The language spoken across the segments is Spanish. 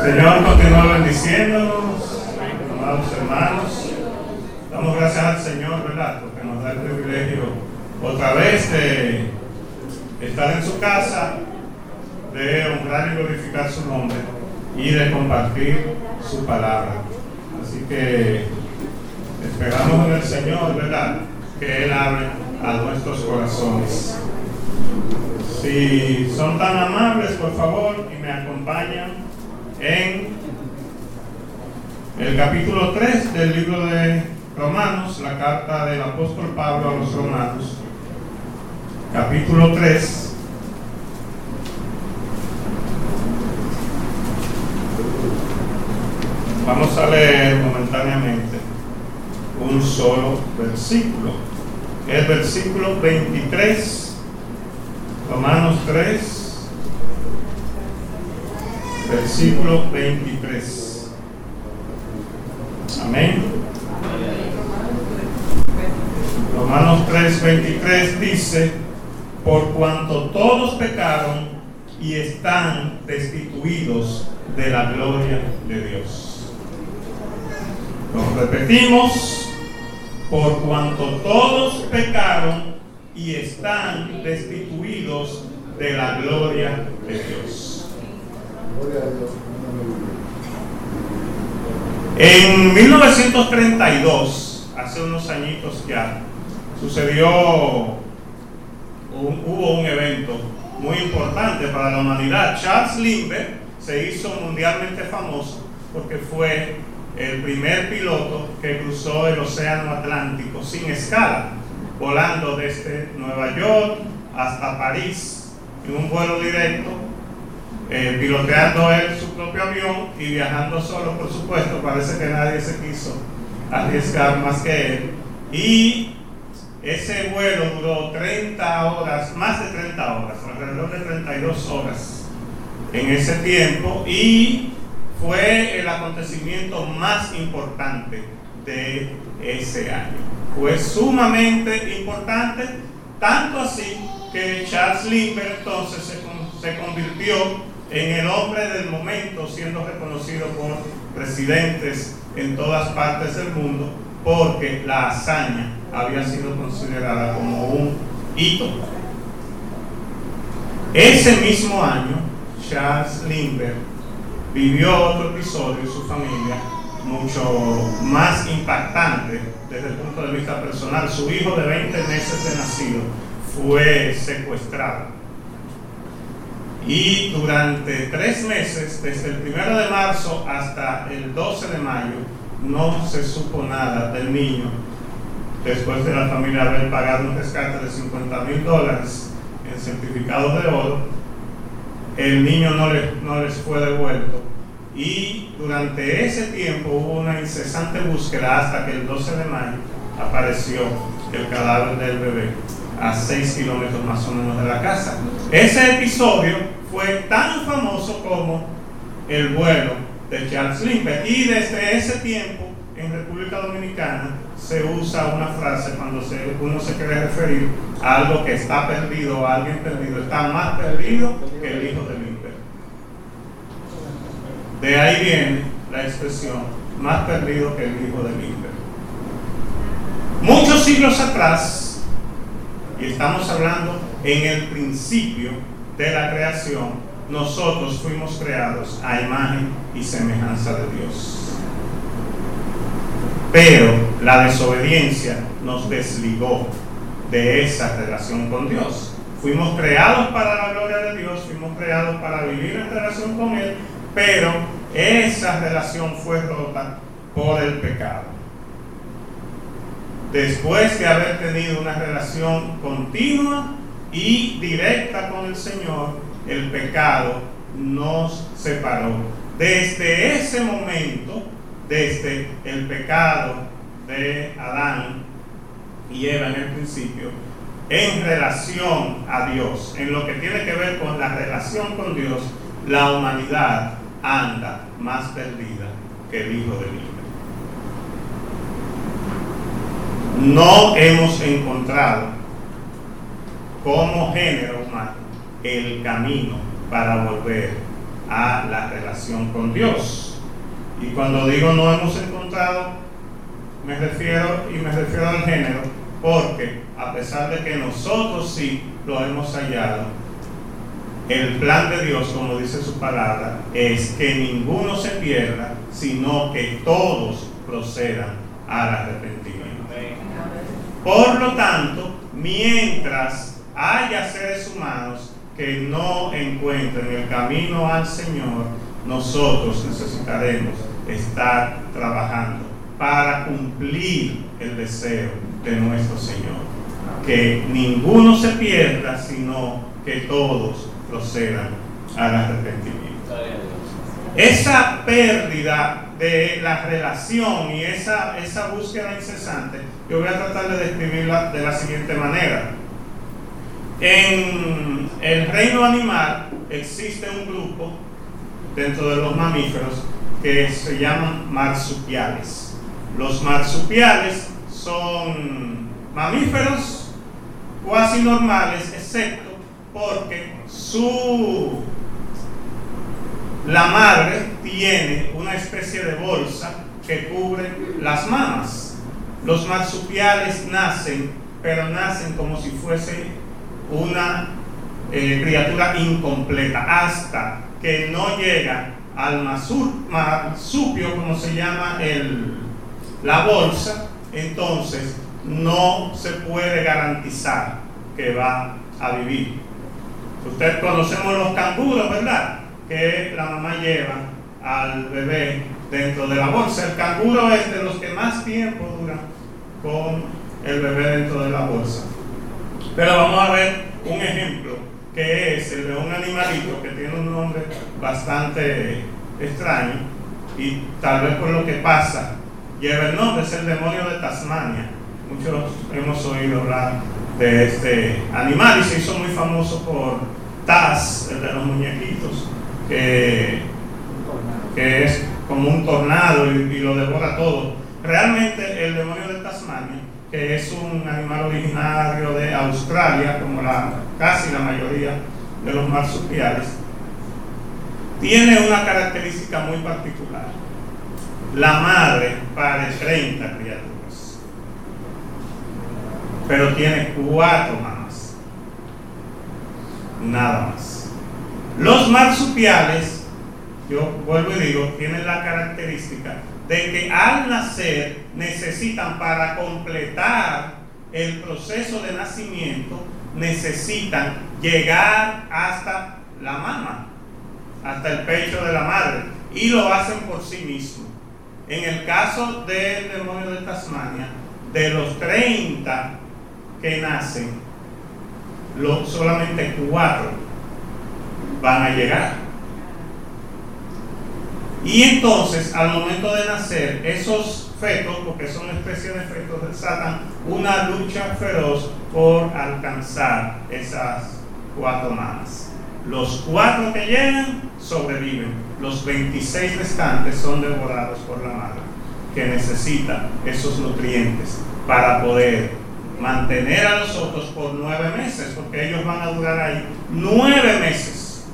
Señor, continúa bendiciéndonos, amados hermanos. Damos gracias al Señor, ¿verdad? Porque nos da el privilegio otra vez de estar en su casa, de honrar y glorificar su nombre y de compartir su palabra. Así que esperamos en el Señor, ¿verdad?, que Él hable a nuestros corazones. Si son tan amables, por favor, y me acompañan en el capítulo 3 del libro de Romanos, la carta del apóstol Pablo a los Romanos, capítulo 3. Vamos a leer momentáneamente un solo versículo, el versículo 23, Romanos 3, versículo 23. Amén. Romanos 3, 23 dice: por cuanto todos pecaron y están destituidos de la gloria de Dios. Lo repetimos: por cuanto todos pecaron y están destituidos de la gloria de Dios. En 1932, hace unos añitos ya, hubo un evento muy importante para la humanidad. Charles Lindbergh se hizo mundialmente famoso porque fue el primer piloto que cruzó el océano Atlántico sin escala, volando desde Nueva York hasta París en un vuelo directo, piloteando él su propio avión y viajando solo, por supuesto. Parece que nadie se quiso arriesgar más que él. Y ese vuelo duró 30 horas, más de 30 horas, alrededor de 32 horas en ese tiempo, y fue el acontecimiento más importante de ese año. Fue sumamente importante, tanto así que Charles Lindbergh entonces se convirtió en el hombre del momento, siendo reconocido por presidentes en todas partes del mundo, porque la hazaña había sido considerada como un hito. Ese mismo año, Charles Lindbergh vivió otro episodio en su familia mucho más impactante desde el punto de vista personal. Su hijo de 20 meses de nacido fue secuestrado, y durante 3 meses, desde el 1 de marzo hasta el 12 de mayo, no se supo nada del niño. Después de la familia haber pagado un rescate de $50,000 en certificados de oro, el niño no les fue devuelto, y durante ese tiempo hubo una incesante búsqueda hasta que el 12 de mayo apareció el cadáver del bebé a 6 kilómetros más o menos de la casa. Ese episodio fue tan famoso como el vuelo de Charles Lindbergh, y desde ese tiempo en República Dominicana se usa una frase cuando uno se quiere referir a algo que está perdido o a alguien perdido: está más perdido que el hijo de Lindbergh. De ahí viene la expresión más perdido que el hijo de Lindbergh. Muchos siglos atrás, y estamos hablando en el principio de la creación, nosotros fuimos creados a imagen y semejanza de Dios. Pero la desobediencia nos desligó de esa relación con Dios. Fuimos creados para la gloria de Dios, fuimos creados para vivir en relación con Él, pero esa relación fue rota por el pecado. Después de haber tenido una relación continua y directa con el Señor, el pecado nos separó. Desde ese momento, desde el pecado de Adán y Eva en el principio, en relación a Dios, en lo que tiene que ver con la relación con Dios, la humanidad anda más perdida que el hijo de Lindbergh. No hemos encontrado como género humano el camino para volver a la relación con Dios. Y cuando digo no hemos encontrado, me refiero al género, porque a pesar de que nosotros sí lo hemos hallado, el plan de Dios, como dice su palabra, es que ninguno se pierda, sino que todos procedan al arrepentimiento. Por lo tanto, mientras haya seres humanos que no encuentren el camino al Señor, nosotros necesitaremos estar trabajando para cumplir el deseo de nuestro Señor, que ninguno se pierda, sino que todos procedan al arrepentimiento. Esa pérdida de la relación y esa búsqueda incesante, yo voy a tratar de describirla de la siguiente manera. En el reino animal existe un grupo dentro de los mamíferos que se llaman marsupiales. Los marsupiales son mamíferos cuasi normales, excepto porque la madre tiene una especie de bolsa que cubre las mamas. Los marsupiales nacen, pero nacen como si fuese una criatura incompleta, hasta que no llega al marsupio, como se llama la bolsa. Entonces no se puede garantizar que va a vivir. Ustedes conocemos los canguros, ¿verdad? Que la mamá lleva al bebé dentro de la bolsa. El canguro es de los que más tiempo duran con el bebé dentro de la bolsa. Pero vamos a ver un ejemplo, que es el de un animalito que tiene un nombre bastante extraño, y tal vez por lo que pasa lleva el nombre, es el demonio de Tasmania. Muchos hemos oído hablar de este animal y se hizo muy famoso por Taz, el de los muñequitos, que es como un tornado y lo devora todo. Realmente el demonio de Tasmania, que es un animal originario de Australia, como casi la mayoría de los marsupiales, tiene una característica muy particular. La madre pare 30 criaturas, pero tiene 4 mamás, nada más. Los marsupiales, yo vuelvo y digo, tienen la característica de que al nacer necesitan, para completar el proceso de nacimiento, necesitan llegar hasta la mama, hasta el pecho de la madre, y lo hacen por sí mismos. En el caso del demonio de Tasmania, de los 30 que nacen, solamente 4 van a llegar. Y entonces, al momento de nacer, esos fetos, porque son una especie de fetos, desatan una lucha feroz por alcanzar esas 4 mamas. Los 4 que llegan sobreviven, los 26 restantes son devorados por la madre, que necesita esos nutrientes para poder mantener a los otros por 9 meses, porque ellos van a durar ahí 9 meses.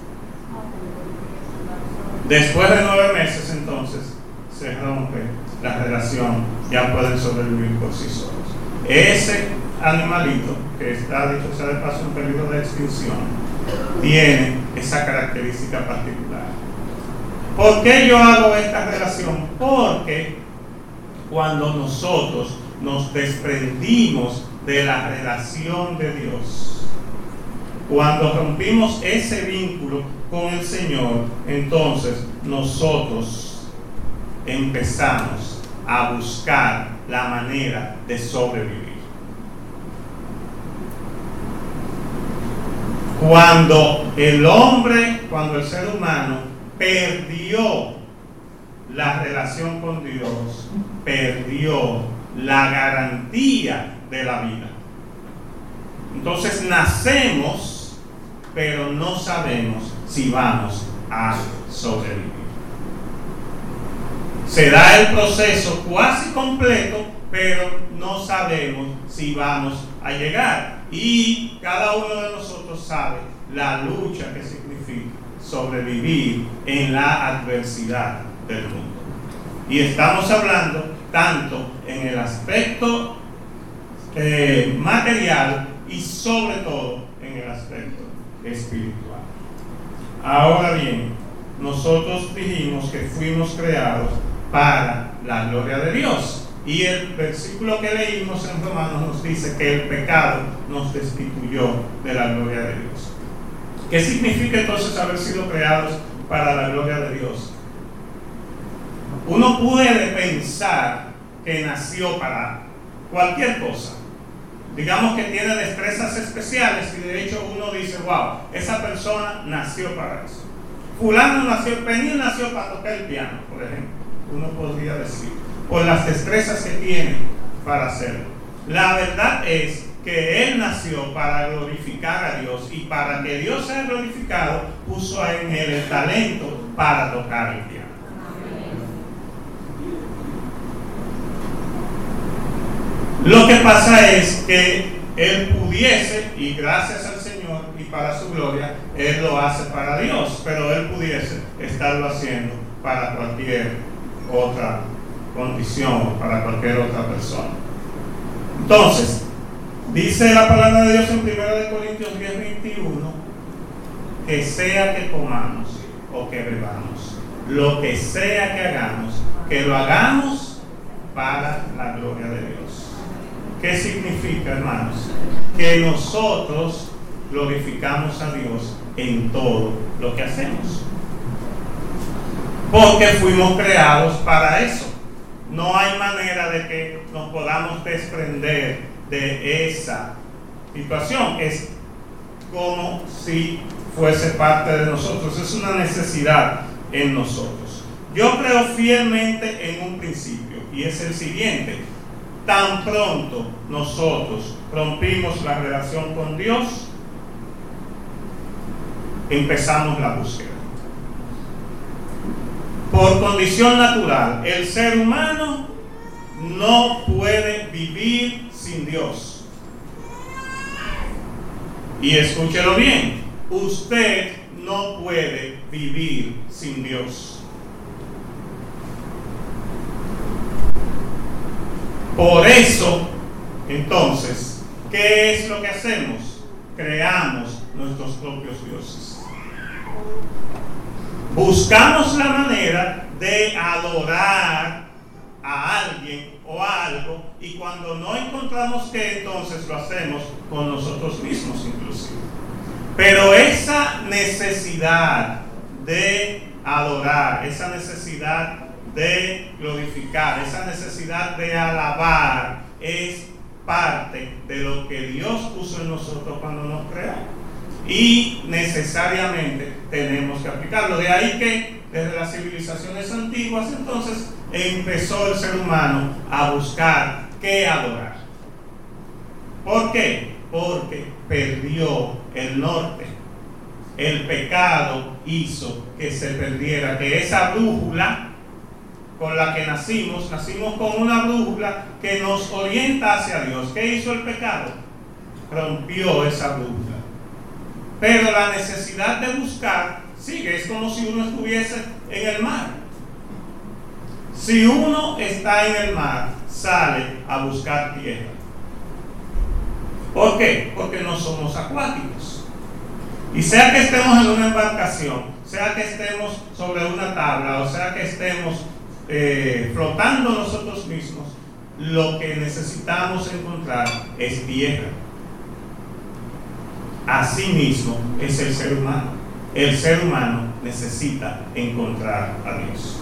Después de 9 meses, entonces, se rompe la relación, ya pueden sobrevivir por sí solos. Ese animalito, que está, dicho sea de paso, en peligro de extinción, tiene esa característica particular. ¿Por qué yo hago esta relación? Porque cuando nosotros nos desprendimos de la relación de Dios, cuando rompimos ese vínculo con el Señor, entonces nosotros empezamos a buscar la manera de sobrevivir. Cuando el ser humano perdió la relación con Dios, perdió la garantía de la vida. Entonces nacemos, pero no sabemos si vamos a sobrevivir. Se da el proceso casi completo, pero no sabemos si vamos a llegar. Y cada uno de nosotros sabe la lucha que significa sobrevivir en la adversidad del mundo. Y estamos hablando tanto en el aspecto material y sobre todo en el aspecto espiritual. Ahora bien, nosotros dijimos que fuimos creados para la gloria de Dios. Y el versículo que leímos en Romanos nos dice que el pecado nos destituyó de la gloria de Dios. ¿Qué significa entonces haber sido creados para la gloria de Dios? Uno puede pensar que nació para cualquier cosa. Digamos que tiene destrezas especiales y de hecho uno dice, wow, esa persona nació para eso. Fulano nació, Penny nació para tocar el piano, por ejemplo. Uno podría decir, por las destrezas que tiene para hacerlo. La verdad es que él nació para glorificar a Dios, y para que Dios sea glorificado puso en él el talento para tocar el piano. Lo que pasa es que él pudiese, y gracias al Señor y para su gloria, él lo hace para Dios, pero él pudiese estarlo haciendo para cualquier otra condición, para cualquier otra persona. Entonces, dice la palabra de Dios en 1 Corintios 10:21, que sea que comamos o que bebamos, lo que sea que hagamos, que lo hagamos para la gloria de Dios. ¿Qué significa, hermanos? Que nosotros glorificamos a Dios en todo lo que hacemos, porque fuimos creados para eso. No hay manera de que nos podamos desprender de esa situación. Es como si fuese parte de nosotros, es una necesidad en nosotros. Yo creo fielmente en un principio, y es el siguiente: tan pronto nosotros rompimos la relación con Dios, empezamos la búsqueda. Por condición natural, el ser humano no puede vivir sin Dios. Y escúchelo bien, usted no puede vivir sin Dios. Por eso, entonces, ¿qué es lo que hacemos? Creamos nuestros propios dioses. Buscamos la manera de adorar a alguien o a algo, y cuando no encontramos qué, entonces lo hacemos con nosotros mismos inclusive. Pero esa necesidad de adorar, esa necesidad de glorificar, esa necesidad de alabar, es parte de lo que Dios puso en nosotros cuando nos creó, y necesariamente tenemos que aplicarlo. De ahí que desde las civilizaciones antiguas entonces empezó el ser humano a buscar qué adorar. ¿Por qué? Porque perdió el norte. El pecado hizo que se perdiera, que esa brújula con la que nacimos con una brújula que nos orienta hacia Dios. ¿Qué hizo el pecado? Rompió esa brújula. Pero la necesidad de buscar sigue. Es como si uno estuviese en el mar. Si uno está en el mar, sale a buscar tierra. ¿Por qué? Porque no somos acuáticos. Y sea que estemos en una embarcación, sea que estemos sobre una tabla, o sea que estemos flotando nosotros mismos, lo que necesitamos encontrar es tierra. Asimismo es el ser humano. El ser humano necesita encontrar a Dios.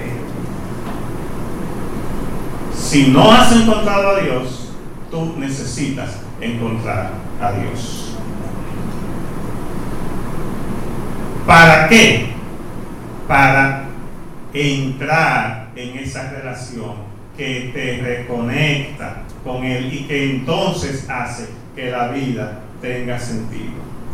Si no has encontrado a Dios, tú necesitas encontrar a Dios. ¿Para qué? Para entrar en esa relación que te reconecta con Él y que entonces hace que la vida tenga sentido.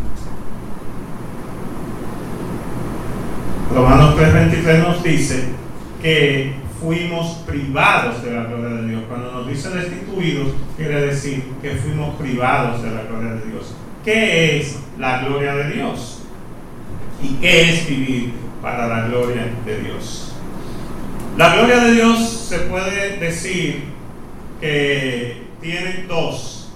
Romanos 3:23 nos dice que fuimos privados de la gloria de Dios. Cuando nos dice destituidos, quiere decir que fuimos privados de la gloria de Dios. ¿Qué es la gloria de Dios? ¿Y qué es vivir para la gloria de Dios? La gloria de Dios se puede decir que tiene dos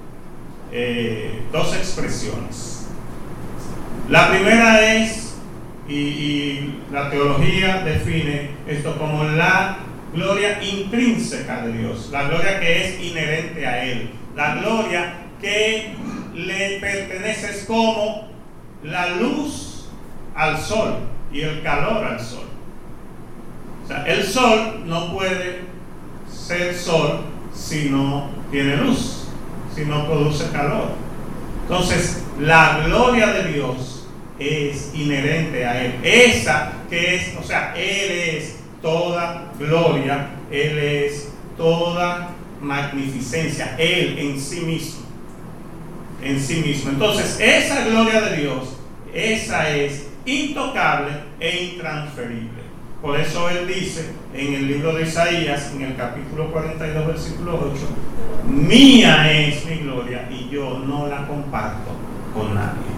expresiones. La primera es, y la teología define esto como la gloria intrínseca de Dios, la gloria que es inherente a Él, la gloria que le pertenece, es como la luz al sol y el calor al sol. O sea, el sol no puede ser sol si no tiene luz, si no produce calor. Entonces, la gloria de Dios es inherente a Él. Esa que es, o sea, Él es toda gloria, Él es toda magnificencia, Él en sí mismo. En sí mismo. Entonces, esa gloria de Dios, esa es intocable e intransferible. Por eso Él dice en el libro de Isaías, en el capítulo 42, versículo 8, mía es mi gloria y yo no la comparto con nadie.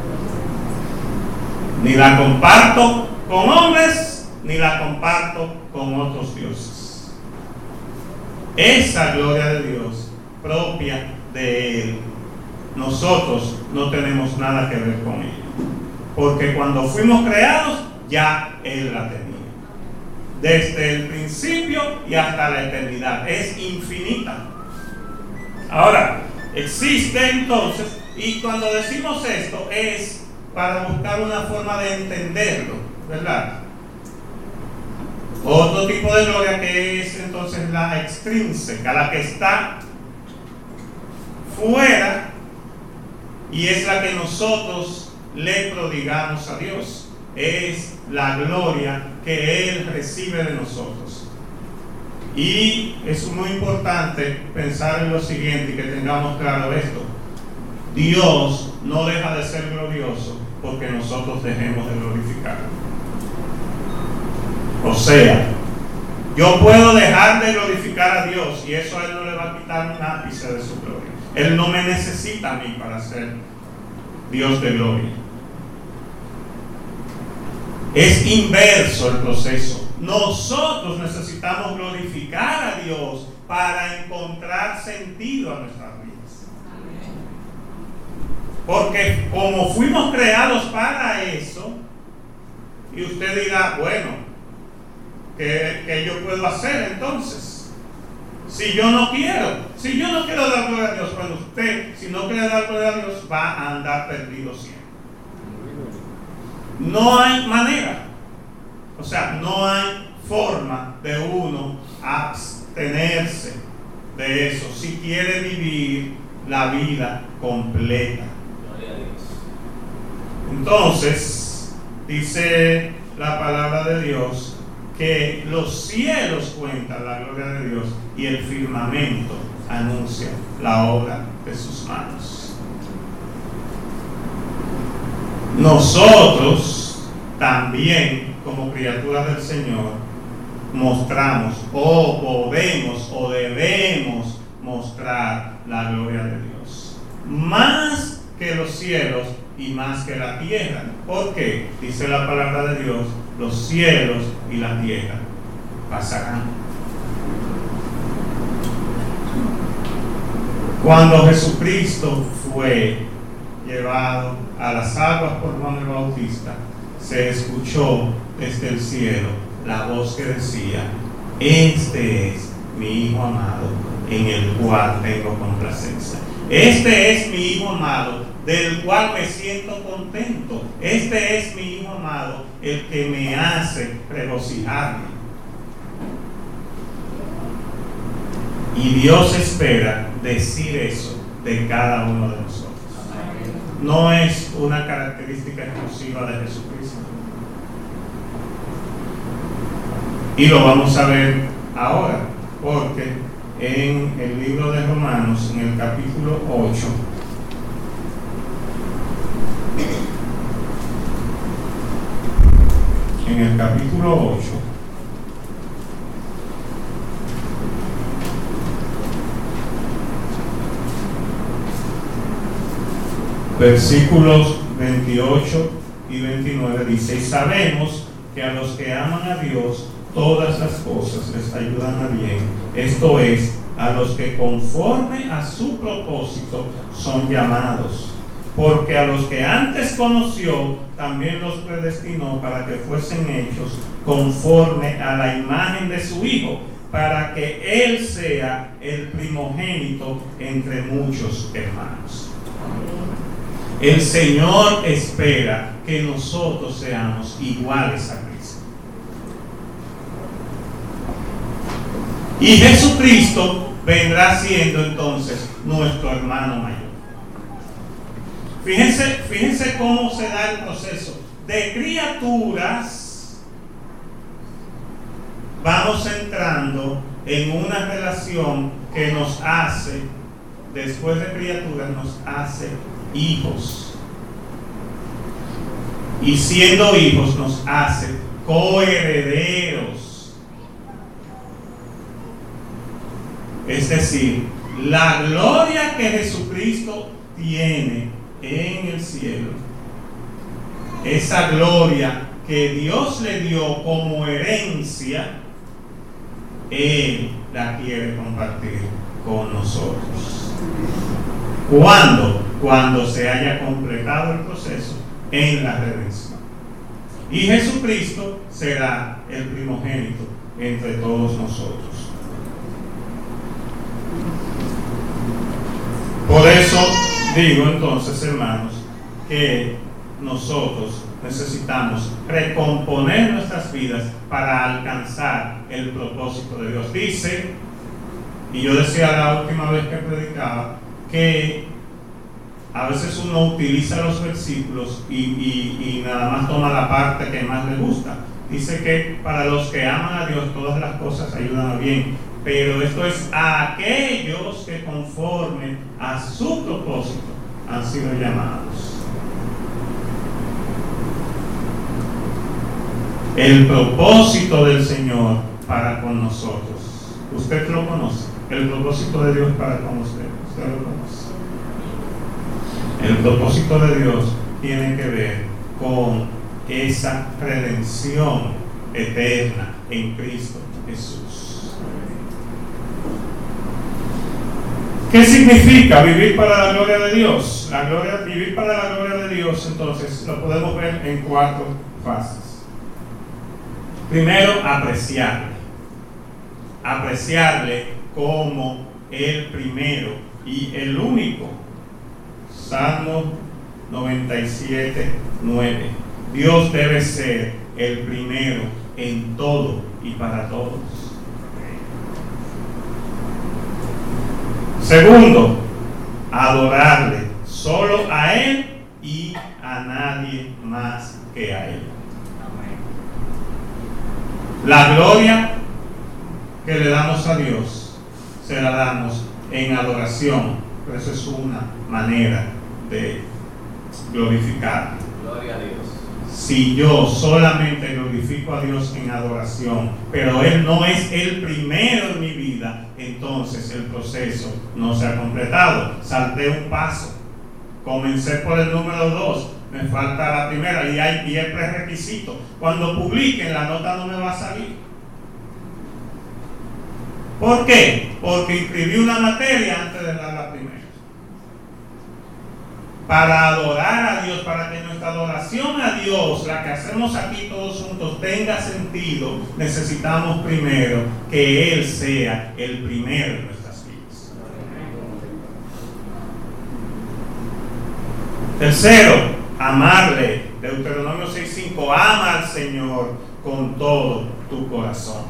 Ni la comparto con hombres, ni la comparto con otros dioses. Esa gloria de Dios, propia de Él, nosotros no tenemos nada que ver con ella. Porque cuando fuimos creados, ya Él la tenía. Desde el principio y hasta la eternidad. Es infinita. Ahora, existe entonces, y cuando decimos esto es para buscar una forma de entenderlo, ¿verdad? Otro tipo de gloria que es entonces la extrínseca, la que está fuera y es la que nosotros le prodigamos a Dios. Es la gloria que Él recibe de nosotros. Y es muy importante pensar en lo siguiente y que tengamos claro esto: Dios no deja de ser glorioso porque nosotros dejemos de glorificarlo. O sea, yo puedo dejar de glorificar a Dios y eso a Él no le va a quitar un ápice de su gloria. Él no me necesita a mí para ser Dios de gloria. Es inverso el proceso. Nosotros necesitamos glorificar a Dios para encontrar sentido a nuestras vidas. Porque como fuimos creados para eso, y usted dirá, bueno, ¿qué yo puedo hacer entonces? Si yo no quiero dar gloria a Dios, bueno, usted, si no quiere dar gloria a Dios, va a andar perdido siempre. No hay manera, o sea, no hay forma de uno abstenerse de eso si quiere vivir la vida completa. Entonces, dice la palabra de Dios que los cielos cuentan la gloria de Dios y el firmamento anuncia la obra de sus manos. Nosotros también, como criaturas del Señor, mostramos o podemos o debemos mostrar la gloria de Dios. Más que los cielos y más que la tierra. ¿Por qué? Dice la palabra de Dios, los cielos y la tierra pasarán. Cuando Jesucristo fue llevado a las aguas por Juan el Bautista, se escuchó desde el cielo la voz que decía: este es mi Hijo amado, en el cual tengo complacencia. Este es mi Hijo amado, del cual me siento contento. Este es mi Hijo amado, el que me hace regocijarme. Y Dios espera decir eso de cada uno de nosotros. No es una característica exclusiva de Jesucristo. Y lo vamos a ver ahora, porque en el libro de Romanos, en el capítulo 8, en el capítulo 8, versículos 28 y 29 dice: y sabemos que a los que aman a Dios todas las cosas les ayudan a bien, esto es, a los que conforme a su propósito son llamados. Porque a los que antes conoció, también los predestinó para que fuesen hechos conforme a la imagen de su Hijo, para que Él sea el primogénito entre muchos hermanos. El Señor espera que nosotros seamos iguales a Cristo. Y Jesucristo vendrá siendo entonces nuestro hermano mayor. Fíjense cómo se da el proceso. De criaturas vamos entrando en una relación que nos hace, después de criaturas, nos hace hijos. Y siendo hijos nos hace coherederos. Es decir, la gloria que Jesucristo tiene en el cielo, esa gloria que Dios le dio como herencia, Él la quiere compartir con nosotros. ¿Cuándo? Cuando se haya completado el proceso en la redención. Y Jesucristo será el primogénito entre todos nosotros. Por eso digo entonces, hermanos, que nosotros necesitamos recomponer nuestras vidas para alcanzar el propósito de Dios. Dice, y yo decía la última vez que predicaba, que a veces uno utiliza los versículos y nada más toma la parte que más le gusta. Dice que para los que aman a Dios todas las cosas ayudan a bien, pero esto es a aquellos que conforme a su propósito han sido llamados. El propósito del Señor para con nosotros, usted lo conoce. El propósito de Dios para con usted lo conoce. El propósito de Dios tiene que ver con esa redención eterna en Cristo Jesús. ¿Qué significa vivir para la gloria de Dios? Vivir para la gloria de Dios, entonces, lo podemos ver en 4 fases. Primero, apreciarle como el primero y el único. Salmo 97:9. Dios debe ser el primero en todo y para todos. Segundo, adorarle solo a Él y a nadie más que a Él. La gloria que le damos a Dios se la damos en adoración, pero eso es una manera de glorificar. Gloria a Dios. Si yo solamente glorifico a Dios en adoración, pero Él no es el primero en mi vida, entonces el proceso no se ha completado. Salté un paso, comencé por el número 2, me falta la primera y hay 10 prerequisitos. Cuando publiquen la nota no me va a salir. ¿Por qué? Porque inscribí una materia antes de dar la primera. Para adorar a Dios, para que nuestra adoración a Dios, la que hacemos aquí todos juntos, tenga sentido, necesitamos primero que Él sea el primero en nuestras vidas. Tercero, amarle. Deuteronomio 6:5, ama al Señor con todo tu corazón.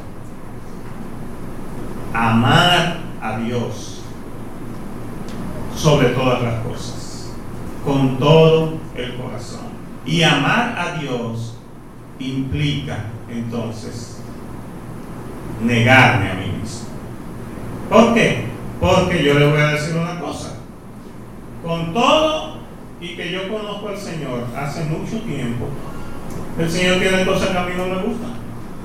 Amar a Dios sobre todas las cosas, con todo el corazón. Y amar a Dios implica entonces negarme a mí mismo. ¿Por qué? Porque yo le voy a decir una cosa. Con todo y que yo conozco al Señor hace mucho tiempo, el Señor tiene cosas que a mí no me gustan.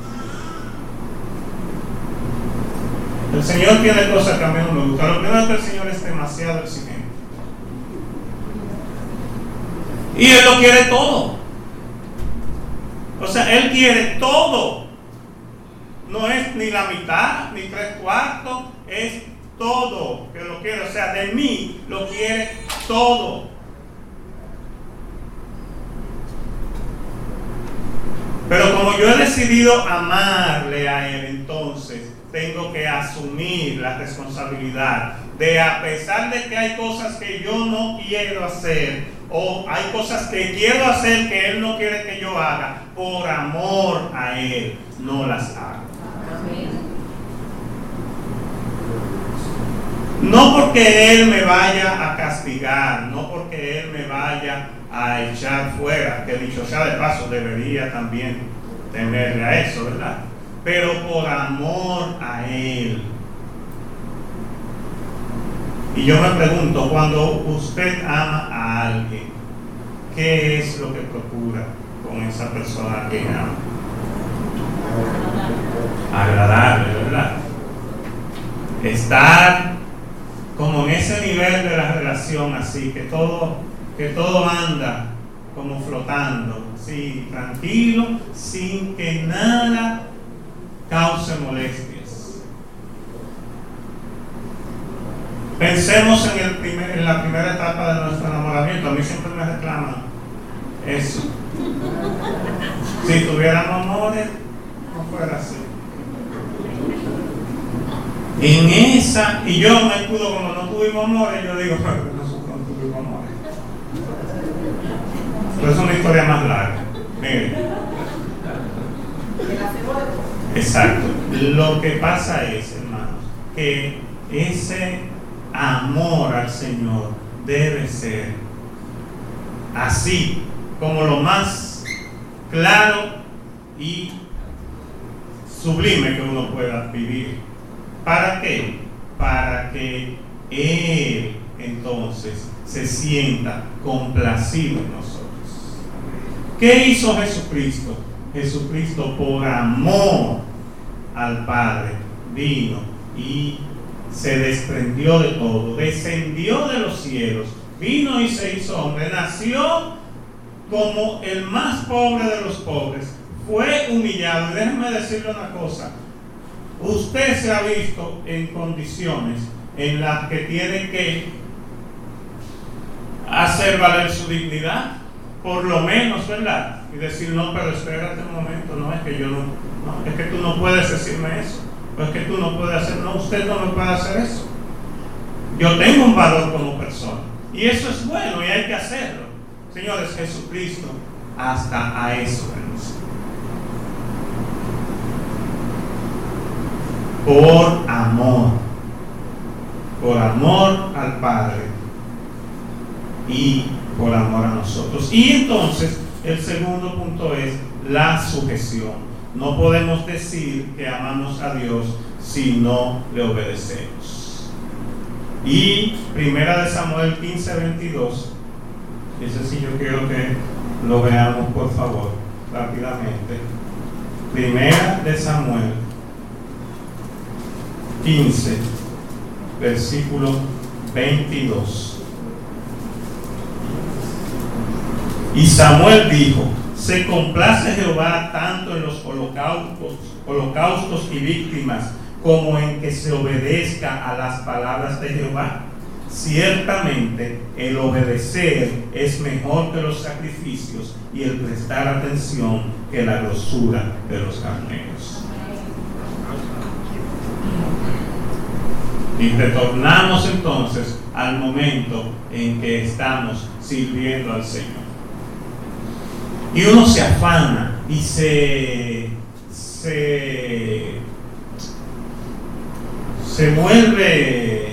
El Señor tiene cosas que a mí no me gustan. Lo primero es que el Señor es demasiado exigente. Y Él lo quiere todo. O sea, Él quiere todo. No es ni la mitad, ni 3/4, es todo que lo quiere. O sea, de mí lo quiere todo. Pero como yo he decidido amarle a Él, entonces tengo que asumir la responsabilidad de, a pesar de que hay cosas que yo no quiero hacer, o hay cosas que quiero hacer que Él no quiere que yo haga, por amor a Él, no las hago. No porque Él me vaya a castigar, no porque Él me vaya a echar fuera, que dicho sea de paso, debería también temerle a eso, ¿verdad? Pero por amor a Él. Y yo me pregunto, cuando usted ama a alguien, ¿qué es lo que procura con esa persona que ama? Agradable, ¿verdad? Estar como en ese nivel de la relación así, que todo anda como flotando, así, tranquilo, sin que nada cause molestias. Pensemos en la primera etapa de nuestro enamoramiento. A mí siempre me reclaman eso. Si tuviéramos amores, no fuera así. En esa, y yo me escudo como no tuvimos amores, yo digo, pero nosotros no tuvimos amores. Pero es una historia más larga. Miren. Exacto. Lo que pasa es, hermanos, que ese amor al Señor debe ser así, como lo más claro y sublime que uno pueda vivir. ¿Para qué? Para que Él entonces se sienta complacido en nosotros. ¿Qué hizo Jesucristo? Jesucristo, por amor al Padre, vino y se desprendió de todo, descendió de los cielos, vino y se hizo hombre, nació como el más pobre de los pobres, fue humillado. Y déjenme decirle una cosa: usted se ha visto en condiciones en las que tiene que hacer valer su dignidad, por lo menos, ¿verdad? Y decir, no, pero espérate un momento, no, es que yo no, es que tú no puedes decirme eso, o es que tú no puedes hacer, no, usted no me puede hacer eso. Yo tengo un valor como persona, y eso es bueno, y hay que hacerlo. Señores, Jesucristo hasta a eso renunció. Por amor al Padre y por amor a nosotros. Y entonces el segundo punto es la sujeción. No podemos decir que amamos a Dios si no le obedecemos. Y 1 Samuel 15:22, ese sí yo quiero que lo veamos, por favor, rápidamente. 1 Samuel 15, versículo 22. Y Samuel dijo: se complace Jehová tanto en los holocaustos y víctimas, como en que se obedezca a las palabras de Jehová. Ciertamente el obedecer es mejor que los sacrificios, y el prestar atención que la grosura de los carneros. Y retornamos entonces al momento en que estamos sirviendo al Señor. Y uno se afana y se vuelve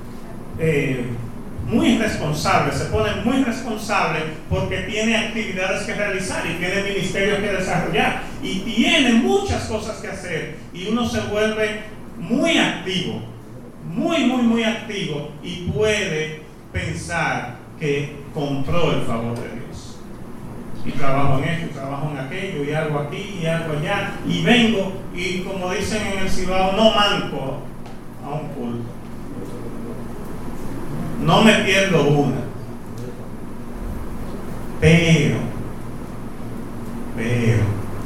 muy responsable, se pone muy responsable porque tiene actividades que realizar y tiene ministerios que desarrollar y tiene muchas cosas que hacer, y uno se vuelve muy activo, muy activo, y puede pensar que compró el favor de Dios. Y trabajo en esto, y trabajo en aquello, y hago aquí, y hago allá, y vengo, y como dicen en el Cibao, no manco a un culto. No me pierdo una. Pero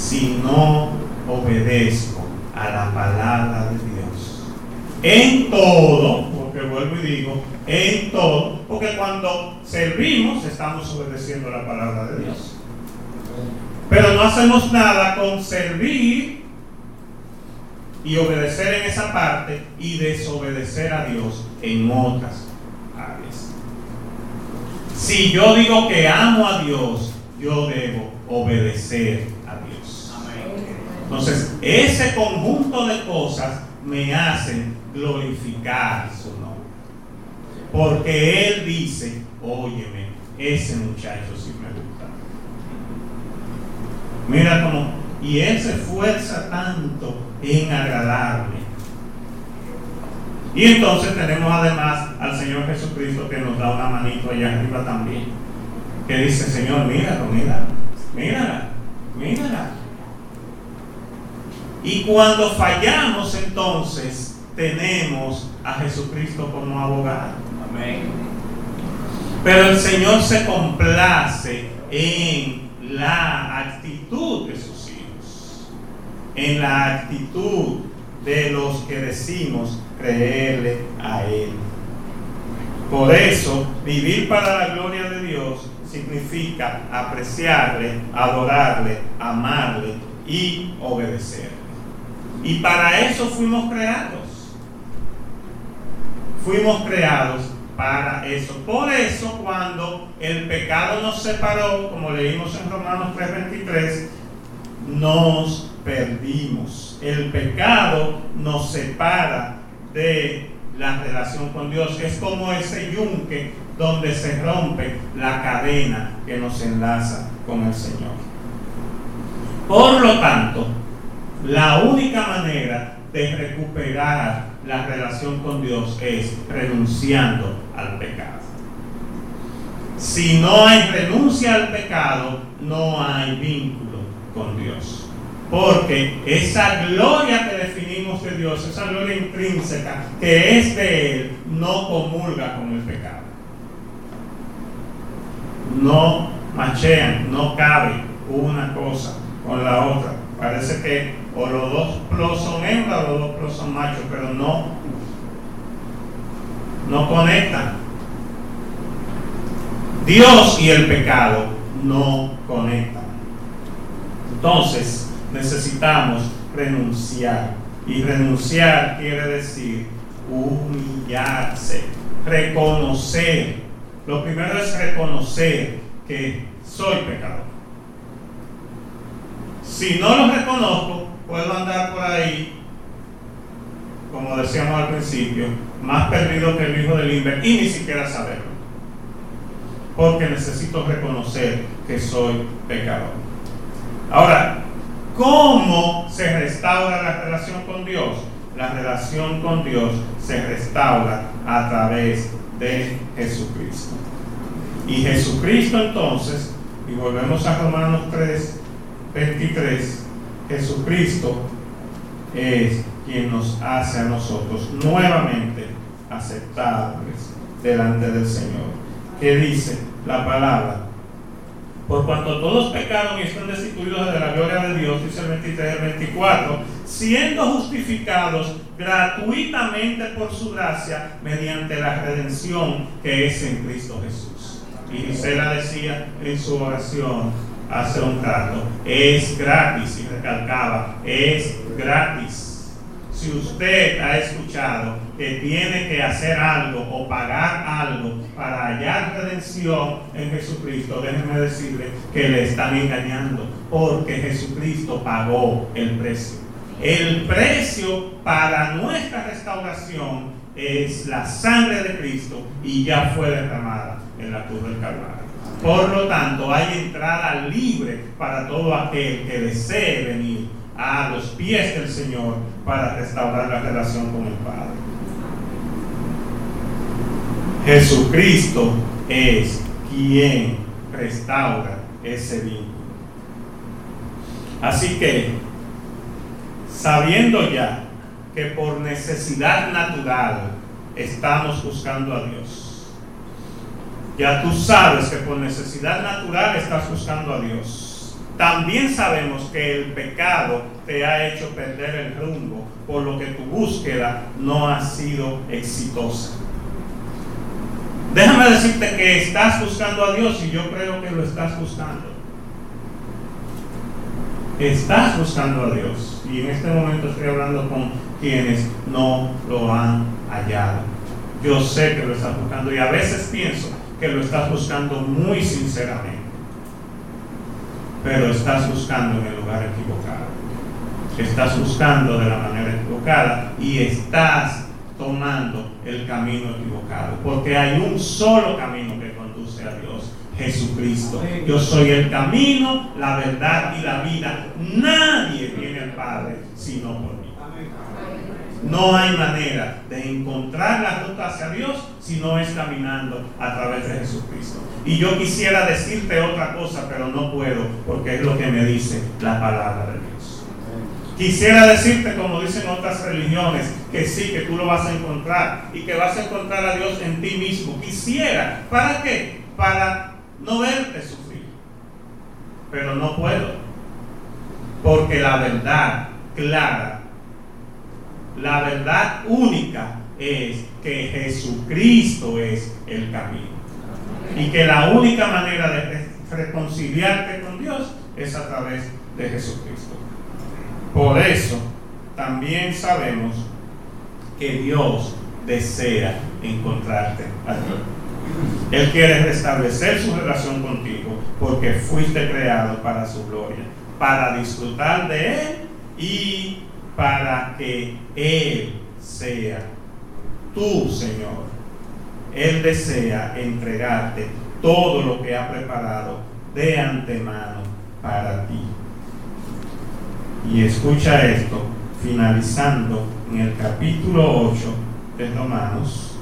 si no obedezco a la palabra de Dios? En todo, porque vuelvo y digo, en todo, porque cuando servimos estamos obedeciendo la palabra de Dios. Pero no hacemos nada con servir y obedecer en esa parte y desobedecer a Dios en otras áreas. Si yo digo que amo a Dios, yo debo obedecer a Dios. Entonces, ese conjunto de cosas me hacen glorificar su nombre. Porque Él dice, óyeme, ese muchacho sí me gusta. Mira cómo, y Él se esfuerza tanto en agradarme. Y entonces tenemos además al Señor Jesucristo que nos da una manito allá arriba también, que dice, Señor, míralo, mírala. Y cuando fallamos, entonces tenemos a Jesucristo como abogado. Amén. Pero el Señor se complace en la actitud de sus hijos, en la actitud de los que decimos creerle a Él. Por eso, vivir para la gloria de Dios significa apreciarle, adorarle, amarle y obedecerle. Y para eso fuimos creados. Fuimos creados para eso. Por eso, cuando el pecado nos separó, como leímos en Romanos 3:23, nos perdimos. El pecado nos separa de la relación con Dios. Es como ese yunque donde se rompe la cadena que nos enlaza con el Señor. Por lo tanto, la única manera de recuperar la relación con Dios es renunciando al pecado. Si no hay renuncia al pecado, no hay vínculo con Dios. Porque esa gloria que definimos de Dios, esa gloria intrínseca que es de Él, no comulga con el pecado. No machean, no cabe una cosa con la otra. Parece que o los dos plos son hembras o los dos plos son machos, pero no conectan. Dios y el pecado no conectan. Entonces necesitamos renunciar, y renunciar quiere decir humillarse, reconocer. Lo primero es reconocer que soy pecador. Si no lo reconozco, puedo andar por ahí, como decíamos al principio, más perdido que el hijo del Limber y ni siquiera saberlo, porque necesito reconocer que soy pecador. Ahora, ¿cómo se restaura la relación con Dios? La relación con Dios se restaura a través de Jesucristo. Y Jesucristo entonces, y volvemos a Romanos 3:23, Jesucristo es quien nos hace a nosotros nuevamente aceptables delante del Señor. ¿Qué dice la palabra? Por cuanto todos pecaron y están destituidos de la gloria de Dios, dice el 23 y el 24, siendo justificados gratuitamente por su gracia mediante la redención que es en Cristo Jesús. Y Gisela decía en su oración hace un rato, es gratis, y recalcaba, es gratis. Si usted ha escuchado que tiene que hacer algo o pagar algo para hallar redención en Jesucristo, déjeme decirle que le están engañando, porque Jesucristo pagó el precio. El precio para nuestra restauración es la sangre de Cristo y ya fue derramada en la cruz del Calvario. Por lo tanto, hay entrada libre para todo aquel que desee venir a los pies del Señor para restaurar la relación con el Padre. Jesucristo es quien restaura ese vínculo. Así que, sabiendo ya que por necesidad natural estamos buscando a Dios, ya tú sabes que por necesidad natural estás buscando a Dios. También sabemos que el pecado te ha hecho perder el rumbo, por lo que tu búsqueda no ha sido exitosa. Déjame decirte que estás buscando a Dios y yo creo que lo estás buscando. Estás buscando a Dios y en este momento estoy hablando con quienes no lo han hallado. Yo sé que lo estás buscando y a veces pienso que lo estás buscando muy sinceramente, pero estás buscando en el lugar equivocado. Estás buscando de la manera equivocada y estás tomando el camino equivocado, porque hay un solo camino que conduce a Dios: Jesucristo. Yo soy el camino, la verdad y la vida. Nadie viene al Padre sino por mí. No hay manera de encontrar la ruta hacia Dios si no es caminando a través de Jesucristo. Y yo quisiera decirte otra cosa, pero no puedo, porque es lo que me dice la palabra de Dios. Quisiera decirte, como dicen otras religiones, que sí, que tú lo vas a encontrar y que vas a encontrar a Dios en ti mismo. Quisiera, ¿para qué? Para no verte sufrir. Pero no puedo, porque la verdad clara, la verdad única es que Jesucristo es el camino y que la única manera de reconciliarte con Dios es a través de Jesucristo. Por eso también sabemos que Dios desea encontrarte a ti. Él quiere restablecer su relación contigo porque fuiste creado para su gloria, para disfrutar de Él y para que Él sea tu Señor. Él desea entregarte todo lo que ha preparado de antemano para ti. Y escucha esto, finalizando en el capítulo 8 de Romanos.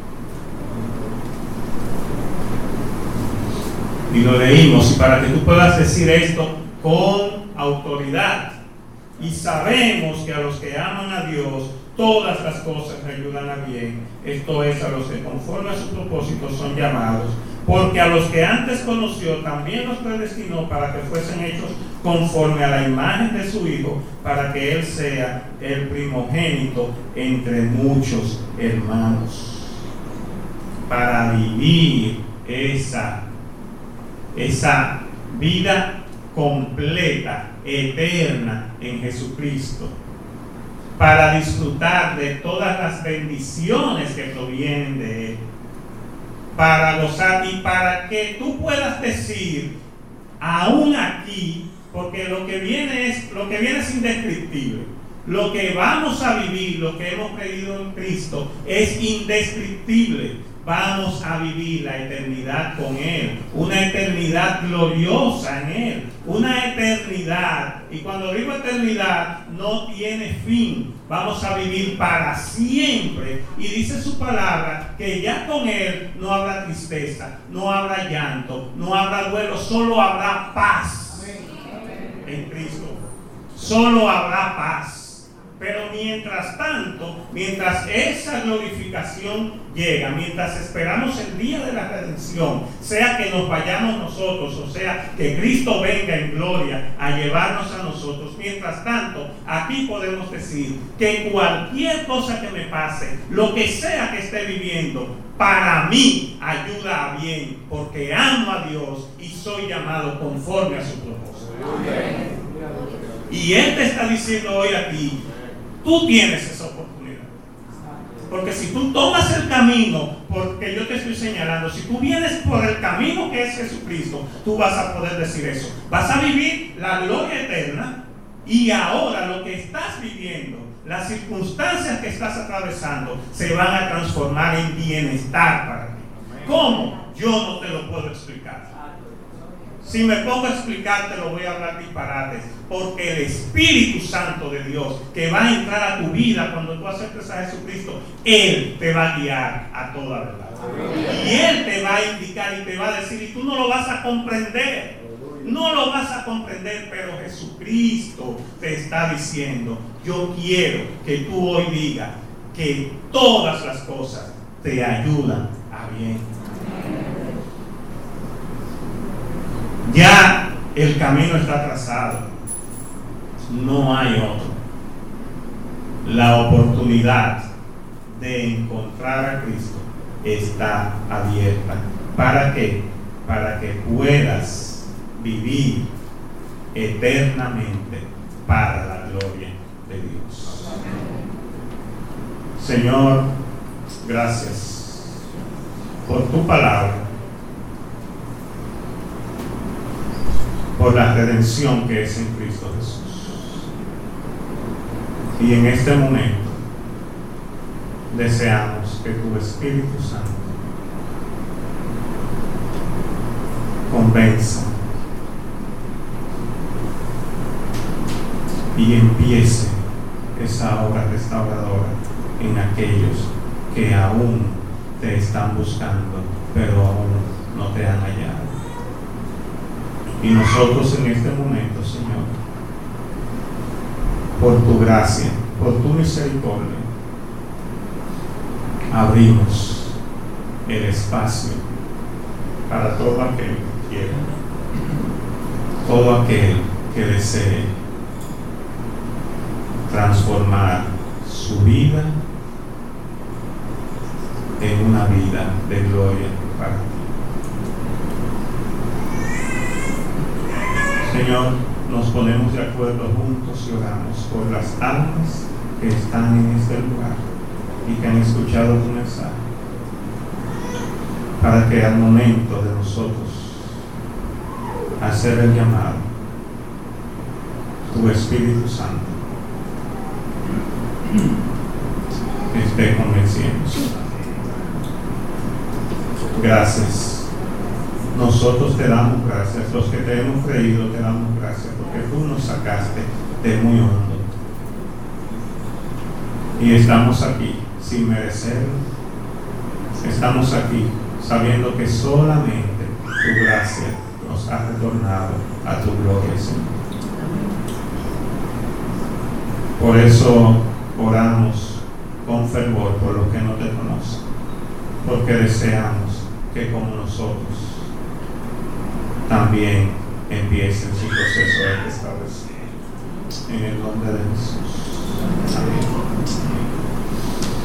Y lo leímos, y para que tú puedas decir esto con autoridad. Y sabemos que a los que aman a Dios, todas las cosas le ayudan a bien. Esto es, a los que conforme a su propósito son llamados. Porque a los que antes conoció, también los predestinó para que fuesen hechos conforme a la imagen de su Hijo, para que Él sea el primogénito entre muchos hermanos. Para vivir esa vida completa, eterna en Jesucristo, para disfrutar de todas las bendiciones que provienen de Él, para gozar y para que tú puedas decir, aún aquí, porque lo que viene es indescriptible. Lo que vamos a vivir, lo que hemos creído en Cristo, es indescriptible. Vamos a vivir la eternidad con Él, una eternidad gloriosa en Él, una eternidad, y cuando digo eternidad, no tiene fin. Vamos a vivir para siempre, y dice su palabra que ya con Él no habrá tristeza, no habrá llanto, no habrá duelo, solo habrá paz en Cristo, solo habrá paz. Pero mientras tanto, mientras esa glorificación llega, mientras esperamos el día de la redención, sea que nos vayamos nosotros, o sea que Cristo venga en gloria a llevarnos a nosotros, mientras tanto, aquí podemos decir que cualquier cosa que me pase, lo que sea que esté viviendo, para mí ayuda a bien, porque amo a Dios y soy llamado conforme a su propósito. Y Él te está diciendo hoy a ti, tú tienes esa oportunidad. Porque si tú tomas el camino porque yo te estoy señalando, si tú vienes por el camino que es Jesucristo, tú vas a poder decir eso. Vas a vivir la gloria eterna y ahora lo que estás viviendo, las circunstancias que estás atravesando, se van a transformar en bienestar para ti. ¿Cómo? Yo no te lo puedo explicar. Si me pongo a explicarte, lo voy a hablar disparates, porque el Espíritu Santo de Dios que va a entrar a tu vida cuando tú aceptes a Jesucristo, Él te va a guiar a toda verdad. Y Él te va a indicar y te va a decir, y tú no lo vas a comprender. No lo vas a comprender, pero Jesucristo te está diciendo, yo quiero que tú hoy digas que todas las cosas te ayudan a bien. Ya El camino está trazado. No hay otro. La oportunidad de encontrar a Cristo está abierta. ¿Para qué? Para que puedas vivir eternamente para la gloria de Dios. Señor, gracias por tu palabra, por la redención que es en Cristo Jesús. Y en este momento deseamos que tu Espíritu Santo convenza y empiece esa obra restauradora en aquellos que aún te están buscando, pero aún no te han hallado. Y nosotros en este momento, Señor, por tu gracia, por tu misericordia, abrimos el espacio para todo aquel que quiera, todo aquel que desee transformar su vida en una vida de gloria para ti. Señor, nos ponemos de acuerdo juntos y oramos por las almas que están en este lugar y que han escuchado tu mensaje, para que al momento de nosotros hacer el llamado, tu Espíritu Santo esté convenciendo. Gracias. Nosotros te damos gracias. Los que te hemos creído te damos gracias, porque tú nos sacaste de muy hondo. Y estamos aquí sin merecerlo. Estamos aquí sabiendo que solamente tu gracia nos ha retornado a tu gloria, Señor. Por eso oramos con fervor por los que no te conocen, porque deseamos que como nosotros también empiecen su proceso de restauración. En el nombre de Jesús. Amén.